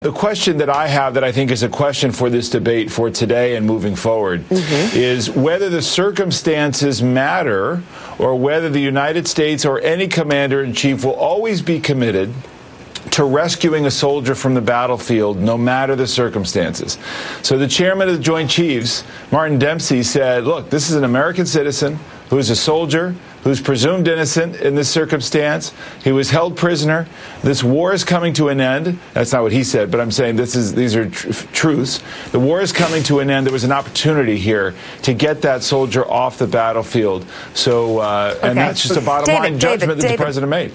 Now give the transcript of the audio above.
The question that I have that I think is a question for this debate for today and moving forward is whether the circumstances matter or whether the United States or any commander-in-chief will always be committed to rescuing a soldier from the battlefield, no matter the circumstances. So the chairman of the Joint Chiefs, Martin Dempsey, said, look, this is an American citizen who is a soldier, who's presumed innocent in this circumstance. He was held prisoner. This war is coming to an end. That's not what he said, but I'm saying these are truths. The war is coming to an end. There was an opportunity here to get that soldier off the battlefield. So, and that's just a bottom line judgment that the president made.